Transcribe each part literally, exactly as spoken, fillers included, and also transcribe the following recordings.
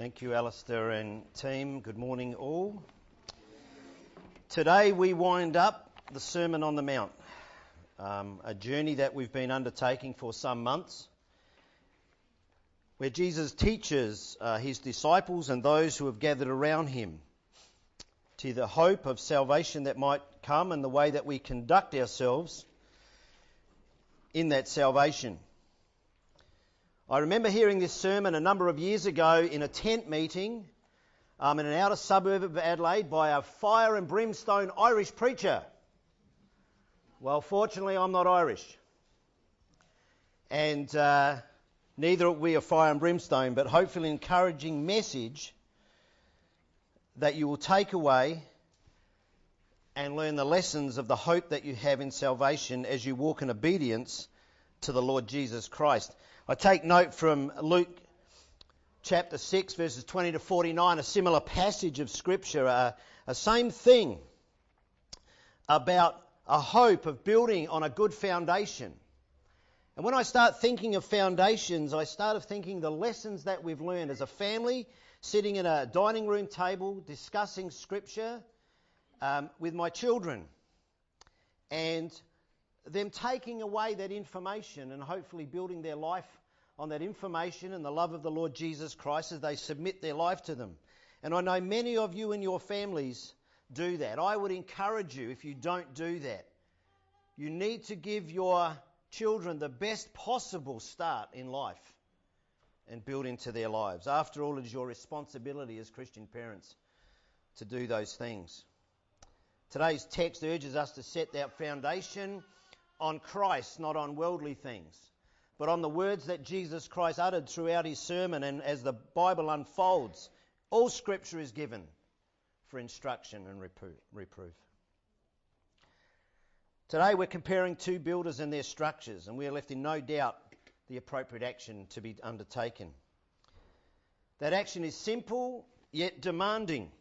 Thank you, Alistair and team. Good morning, all. Today we wind up the Sermon on the Mount, um, a journey that we've been undertaking for some months, where Jesus teaches uh, his disciples and those who have gathered around him to the hope of salvation that might come and the way that we conduct ourselves in that salvation. I remember hearing this sermon a number of years ago in a tent meeting um, in an outer suburb of Adelaide by a fire and brimstone Irish preacher. Well, fortunately, I'm not Irish. And uh, neither are we a fire and brimstone, but hopefully an encouraging message that you will take away and learn the lessons of the hope that you have in salvation as you walk in obedience to the Lord Jesus Christ. I take note from Luke chapter six, verses twenty to forty-nine, a similar passage of Scripture, uh, a same thing about a hope of building on a good foundation. And when I start thinking of foundations, I start thinking the lessons that we've learned as a family, sitting at a dining room table, discussing Scripture um, with my children, and them taking away that information and hopefully building their life on that information and the love of the Lord Jesus Christ as they submit their life to them. And I know many of you and your families do that. I would encourage you, if you don't do that, you need to give your children the best possible start in life and build into their lives. After all, it is your responsibility as Christian parents to do those things. Today's text urges us to set our foundation on Christ, not on worldly things, but on the words that Jesus Christ uttered throughout his sermon. And as the Bible unfolds, all Scripture is given for instruction and reproof. Today we're comparing two builders and their structures, and we are left in no doubt the appropriate action to be undertaken. That action is simple yet demanding.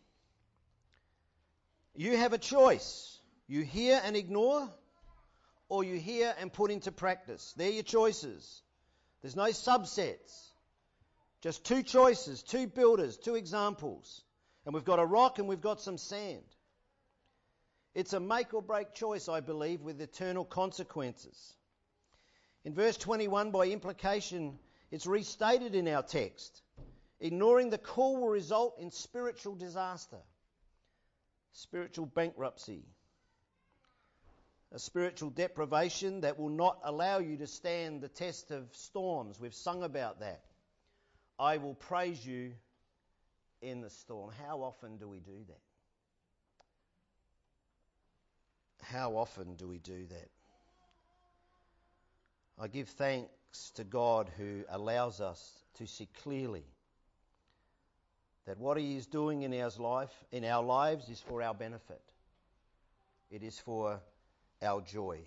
You have a choice. You hear and ignore, or you hear and put into practice. They're your choices. There's no subsets. Just two choices, two builders, two examples. And we've got a rock and we've got some sand. It's a make or break choice, I believe, with eternal consequences. In verse twenty-one, by implication, it's restated in our text. Ignoring the call will result in spiritual disaster, spiritual bankruptcy, a spiritual deprivation that will not allow you to stand the test of storms. We've sung about that. I will praise you in the storm. How often do we do that? How often do we do that? I give thanks to God who allows us to see clearly that what he is doing in our life, in our lives is for our benefit. It is for our joy.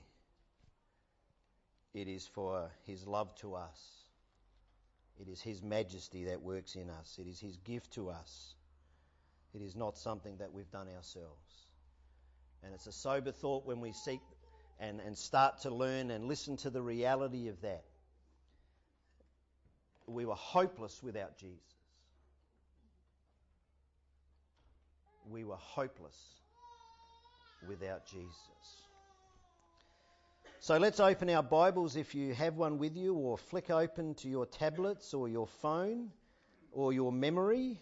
It is for his love to us. It is his majesty that works in us. It is his gift to us. It is not something that we've done ourselves. And it's a sober thought when we seek and, and start to learn and listen to the reality of that. We were hopeless without Jesus. We were hopeless without Jesus. So let's open our Bibles, if you have one with you, or flick open to your tablets or your phone or your memory.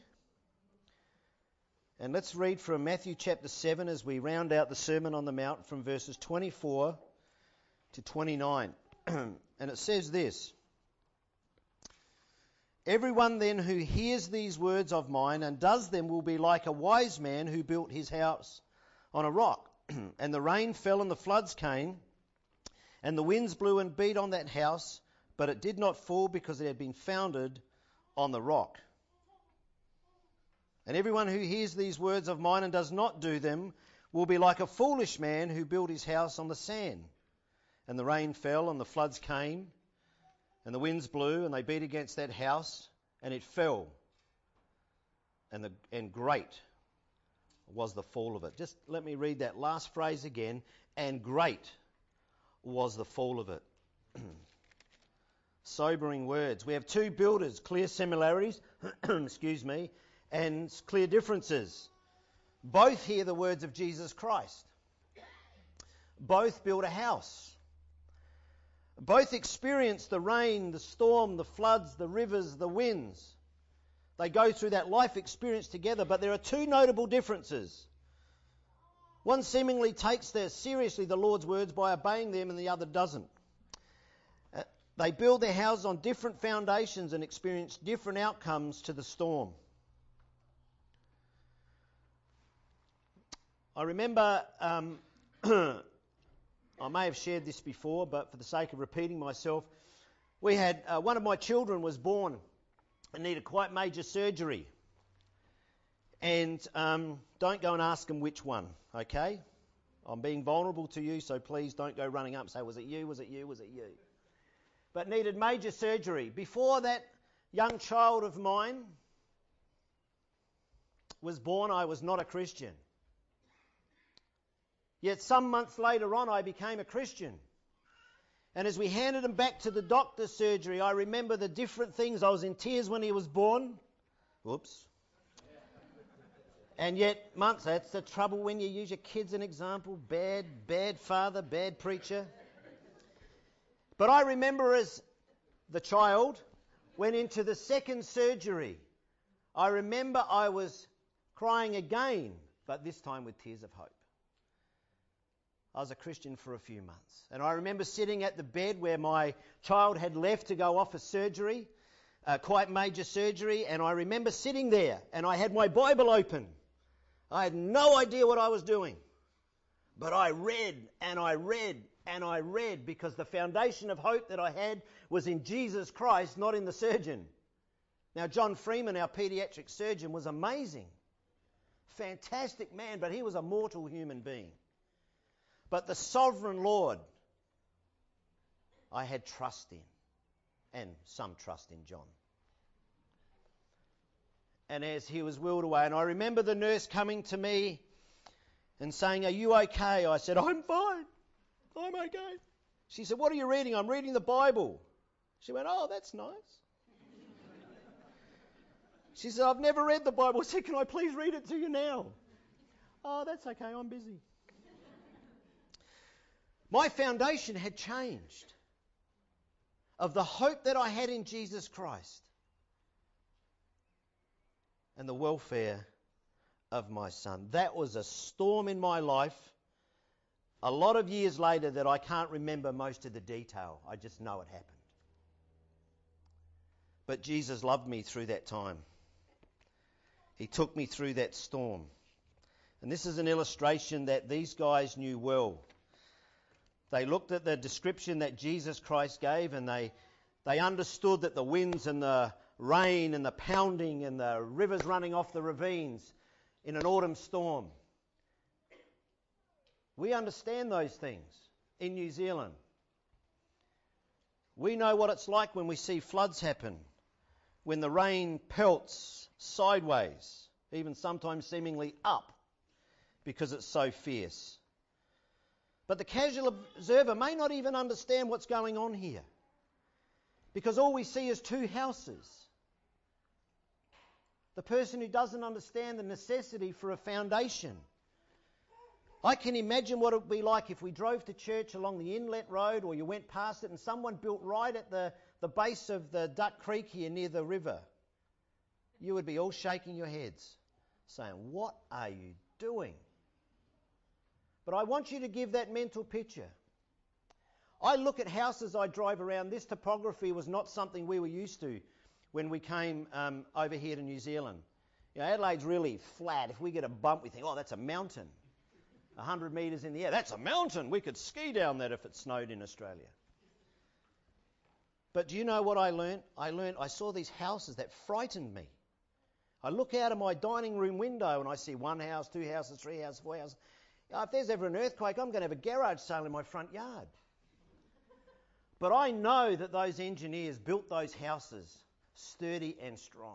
And let's read from Matthew chapter seven as we round out the Sermon on the Mount from verses twenty-four to twenty-nine. And it says this: Everyone then who hears these words of mine and does them will be like a wise man who built his house on a rock. And the rain fell and the floods came, and the winds blew and beat on that house, but it did not fall because it had been founded on the rock. And everyone who hears these words of mine and does not do them will be like a foolish man who built his house on the sand. And the rain fell and the floods came, and the winds blew and they beat against that house, and it fell. And, the, and great was the fall of it. Just let me read that last phrase again. And great was the fall of it. Sobering words. We have two builders, clear similarities, excuse me, and clear differences. Both hear the words of Jesus Christ. Both build a house. Both experience the rain, the storm, the floods, the rivers, the winds. They go through that life experience together, but there are two notable differences. One seemingly takes their, seriously the Lord's words by obeying them, and the other doesn't. Uh, they build their houses on different foundations and experience different outcomes to the storm. I remember, um, I may have shared this before, but for the sake of repeating myself, we had, uh, one of my children was born and needed quite major surgery. And um, don't go and ask them which one, okay? I'm being vulnerable to you, so please don't go running up and say, was it you, was it you, was it you? But needed major surgery. Before that young child of mine was born, I was not a Christian. Yet some months later on, I became a Christian. And as we handed him back to the doctor's surgery, I remember the different things. I was in tears when he was born. Whoops. And yet, months, that's the trouble when you use your kids as an example. Bad, bad father, bad preacher. But I remember as the child went into the second surgery, I remember I was crying again, but this time with tears of hope. I was a Christian for a few months. And I remember sitting at the bed where my child had left to go off for surgery, uh, quite major surgery, and I remember sitting there and I had my Bible open. I had no idea what I was doing. But I read and I read and I read because the foundation of hope that I had was in Jesus Christ, not in the surgeon. Now, John Freeman, our paediatric surgeon, was amazing. Fantastic man, but he was a mortal human being. But the sovereign Lord, I had trust in, and some trust in John. And as he was wheeled away, and I remember the nurse coming to me and saying, "Are you okay?" I said, "I'm fine. I'm okay." She said, "What are you reading?" "I'm reading the Bible." She went, "Oh, that's nice." She said, "I've never read the Bible." I said, "Can I please read it to you now?" "Oh, that's okay. I'm busy." My foundation had changed of the hope that I had in Jesus Christ and the welfare of my son. That was a storm in my life a lot of years later that I can't remember most of the detail. I just know it happened. But Jesus loved me through that time. He took me through that storm. And this is an illustration that these guys knew well. They looked at the description that Jesus Christ gave, and they they understood that the winds and the rain and the pounding and the rivers running off the ravines in an autumn storm. We understand those things in New Zealand. We know what it's like when we see floods happen, when the rain pelts sideways, even sometimes seemingly up, because it's so fierce. But the casual observer may not even understand what's going on here, because all we see is two houses. The person who doesn't understand the necessity for a foundation. I can imagine what it would be like if we drove to church along the Inlet Road, or you went past it and someone built right at the, the base of the Duck Creek here near the river. You would be all shaking your heads, saying, "What are you doing?" But I want you to give that mental picture. I look at houses I drive around. This topography was not something we were used to when we came um, over here to New Zealand. You know, Adelaide's really flat. If we get a bump, we think, "Oh, that's a mountain." one hundred metres in the air. That's a mountain. We could ski down that if it snowed in Australia. But do you know what I learnt? I learnt, I saw these houses that frightened me. I look out of my dining room window and I see one house, two houses, three houses, four houses. If there's ever an earthquake, I'm going to have a garage sale in my front yard. But I know that those engineers built those houses sturdy and strong.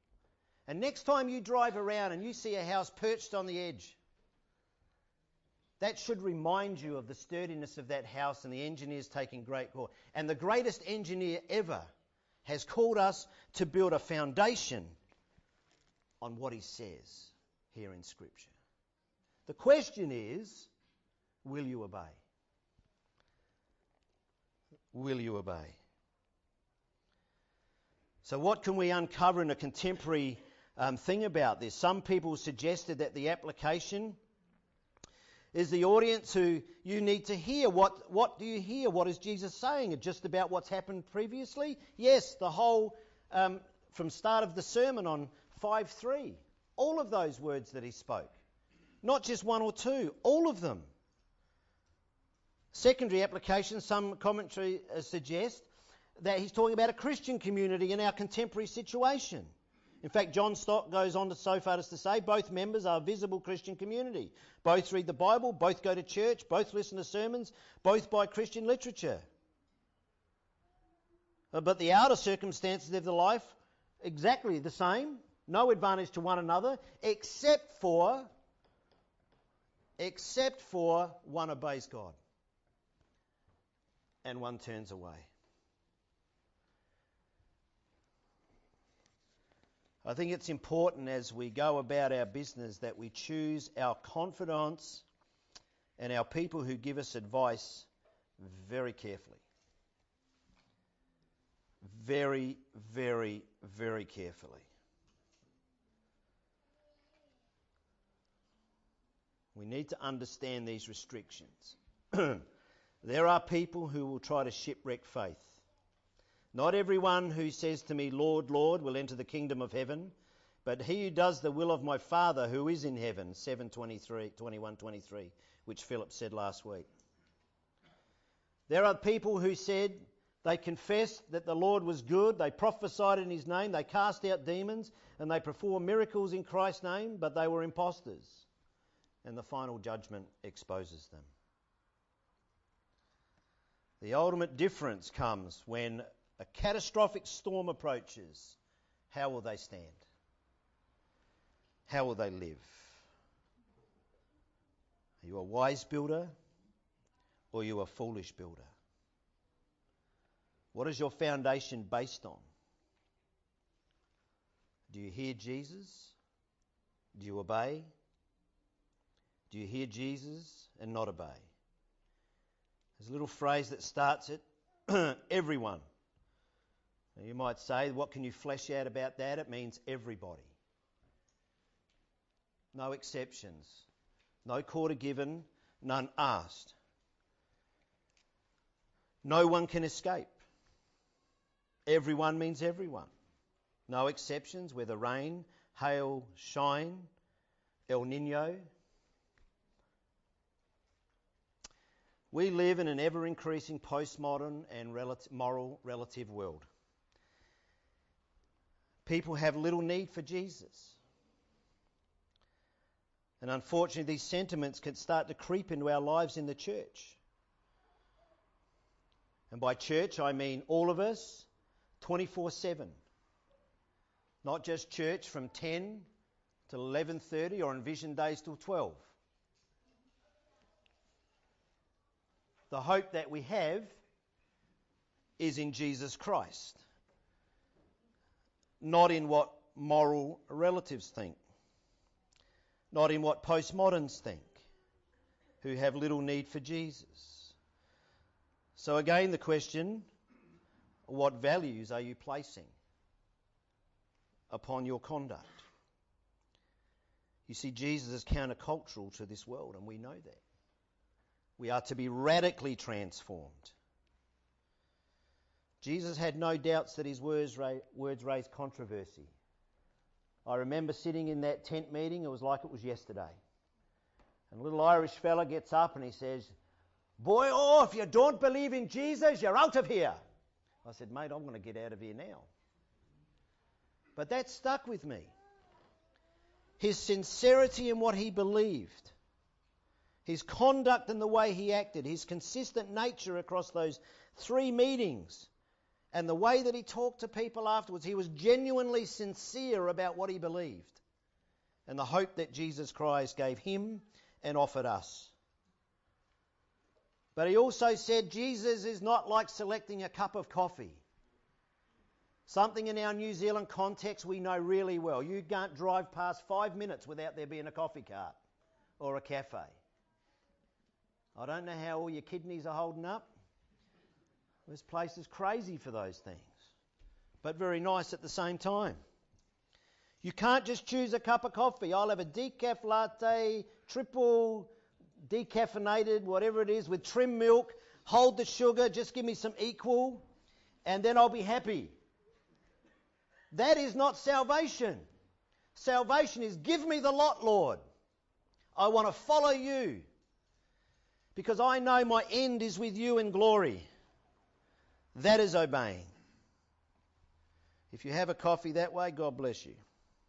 And next time you drive around and you see a house perched on the edge, That should remind you of the sturdiness of that house and the engineers taking great care. And the greatest engineer ever has called us to build a foundation on what he says here in Scripture. The question is, will you obey? Will you obey? So what can we uncover in a contemporary um, thing about this? Some people suggested that the application is the audience who you need to hear. What, what do you hear? What is Jesus saying? Just about what's happened previously? Yes, the whole, um, from start of the sermon on five three. All of those words that he spoke. Not just one or two, all of them. Secondary application, some commentary uh, suggest that he's talking about a Christian community in our contemporary situation. In fact, John Stott goes on to so far as to say both members are a visible Christian community. Both read the Bible, both go to church, both listen to sermons, both buy Christian literature. Uh, But the outer circumstances of their life, exactly the same. No advantage to one another, except for, except for one obeys God and one turns away. I think it's important as we go about our business that we choose our confidants and our people who give us advice very carefully. Very, very, very carefully. We need to understand these restrictions. There are people who will try to shipwreck faith. Not everyone who says to me, Lord, Lord, will enter the kingdom of heaven, but he who does the will of my Father who is in heaven, seven twenty-three, twenty-one, twenty-three, which Philip said last week. There are people who said they confessed that the Lord was good, they prophesied in his name, they cast out demons, and they performed miracles in Christ's name, but they were impostors. And the final judgment exposes them. The ultimate difference comes when a catastrophic storm approaches. How will they stand? How will they live? Are you a wise builder or are you a foolish builder? What is your foundation based on? Do you hear Jesus? Do you obey? Do you hear Jesus and not obey? There's a little phrase that starts it, everyone. Now you might say, what can you flesh out about that? It means everybody. No exceptions. No quarter given, none asked. No one can escape. Everyone means everyone. No exceptions, whether rain, hail, shine, El Nino. We live in an ever-increasing postmodern and relative, moral relative world. People have little need for Jesus. And unfortunately, these sentiments can start to creep into our lives in the church. And by church, I mean all of us, twenty-four seven. Not just church from ten to eleven thirty or on vision days till twelve. The hope that we have is in Jesus Christ, not in what moral relatives think, not in what postmoderns think, who have little need for Jesus. So again, the question, what values are you placing upon your conduct? You see, Jesus is countercultural to this world, and we know that. We are to be radically transformed. Jesus had no doubts that his words, ra- words raised controversy. I remember sitting in that tent meeting, it was like it was yesterday. And a little Irish fella gets up and he says, "Boy, oh, if you don't believe in Jesus, you're out of here." I said, "Mate, I'm going to get out of here now." But that stuck with me. His sincerity in what he believed, his conduct and the way he acted, his consistent nature across those three meetings, and the way that he talked to people afterwards, he was genuinely sincere about what he believed and the hope that Jesus Christ gave him and offered us. But he also said Jesus is not like selecting a cup of coffee. Something in our New Zealand context we know really well. You can't drive past five minutes without there being a coffee cart or a cafe. I don't know how all your kidneys are holding up. This place is crazy for those things, but very nice at the same time. You can't just choose a cup of coffee. I'll have a decaf latte, triple decaffeinated, whatever it is, with trim milk, hold the sugar, just give me some equal, and then I'll be happy. That is not salvation. Salvation is, give me the lot, Lord. I want to follow you because I know my end is with you in glory. That is obeying. If you have a coffee that way, God bless you.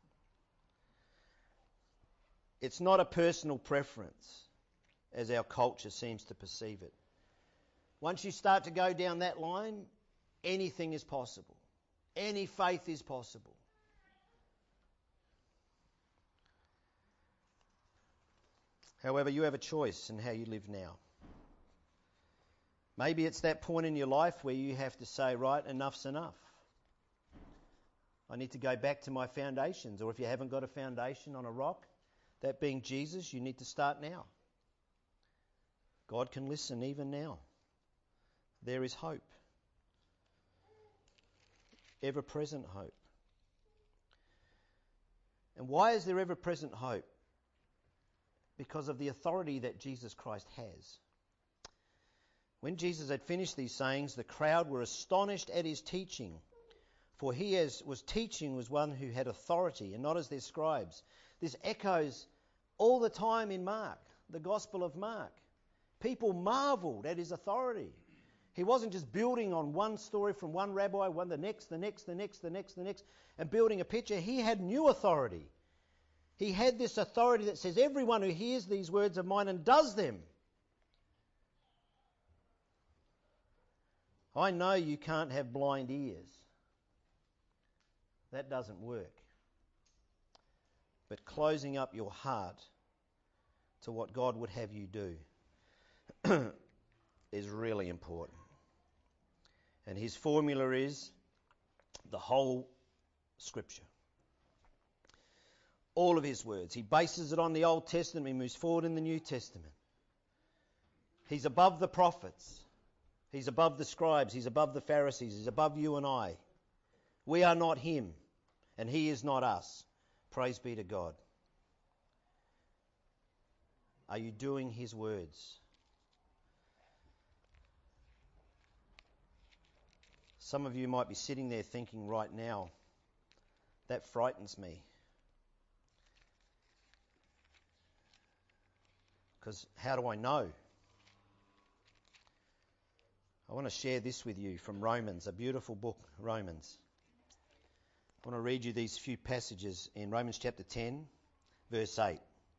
It's not a personal preference, as our culture seems to perceive it. Once you start to go down that line, anything is possible. Any faith is possible. However, you have a choice in how you live now. Maybe it's that point in your life where you have to say, right, enough's enough. I need to go back to my foundations. Or if you haven't got a foundation on a rock, that being Jesus, you need to start now. God can listen even now. There is hope. Ever-present hope. And why is there ever-present hope? Because of the authority that Jesus Christ has. When Jesus had finished these sayings, the crowd were astonished at his teaching, for he as was teaching was one who had authority, and not as their scribes. This echoes all the time in Mark, the Gospel of Mark. People marveled at his authority. He wasn't just building on one story from one rabbi, one the next, the next, the next, the next, the next, and building a picture. He had new authority. He had this authority that says, everyone who hears these words of mine and does them. I know you can't have blind ears. That doesn't work. But closing up your heart to what God would have you do is really important. And his formula is the whole Scripture. All of his words. He bases it on the Old Testament. He moves forward in the New Testament. He's above the prophets. He's above the scribes. He's above the Pharisees. He's above you and I. We are not him, and he is not us. Praise be to God. Are you doing his words? Some of you might be sitting there thinking right now, that frightens me. Because how do I know? I want to share this with you from Romans, a beautiful book, Romans. I want to read you these few passages in Romans chapter ten, verse eight.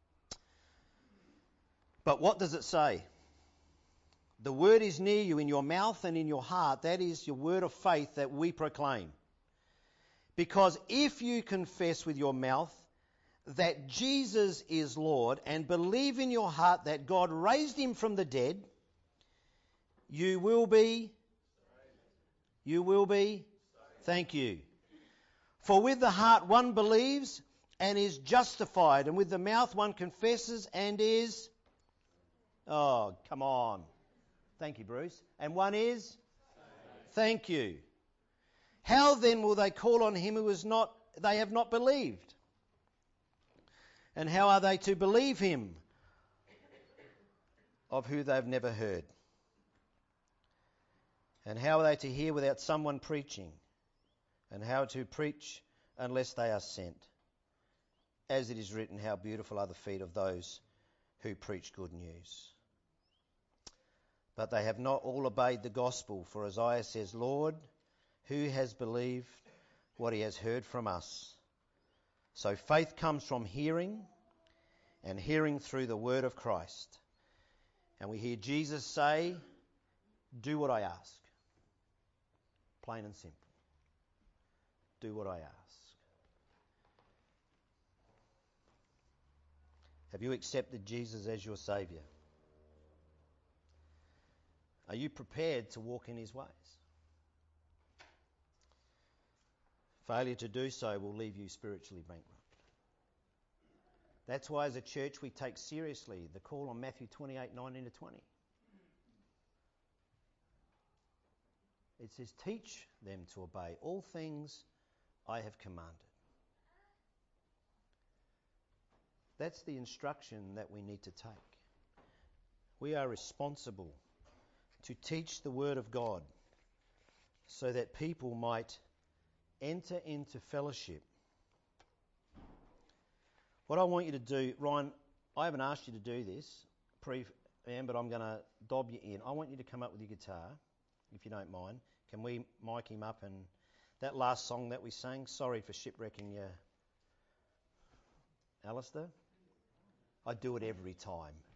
But what does it say? The word is near you in your mouth and in your heart. That is your word of faith that we proclaim. Because if you confess with your mouth that Jesus is Lord and believe in your heart that God raised him from the dead, you will be, you will be, thank you. For with the heart one believes and is justified, and with the mouth one confesses and is, oh, come on. Thank you, Bruce. And one is, thank you. How then will they call on him who is not, they have not believed? And how are they to believe him of who they've never heard? And how are they to hear without someone preaching? And how to preach unless they are sent? As it is written, how beautiful are the feet of those who preach good news. But they have not all obeyed the gospel. For Isaiah says, Lord, who has believed what he has heard from us? So faith comes from hearing, and hearing through the word of Christ. And we hear Jesus say, do what I ask. Plain and simple. Do what I ask. Have you accepted Jesus as your Saviour? Are you prepared to walk in his ways? Failure to do so will leave you spiritually bankrupt. That's why as a church we take seriously the call on Matthew twenty-eight, nineteen to twenty. It says, teach them to obey all things I have commanded. That's the instruction that we need to take. We are responsible to teach the Word of God so that people might enter into fellowship. What I want you to do, Ryan, I haven't asked you to do this pre but I'm going to dob you in. I want you to come up with your guitar, if you don't mind. Can we mic him up? And that last song that we sang, sorry for shipwrecking you, Alistair. I do it every time.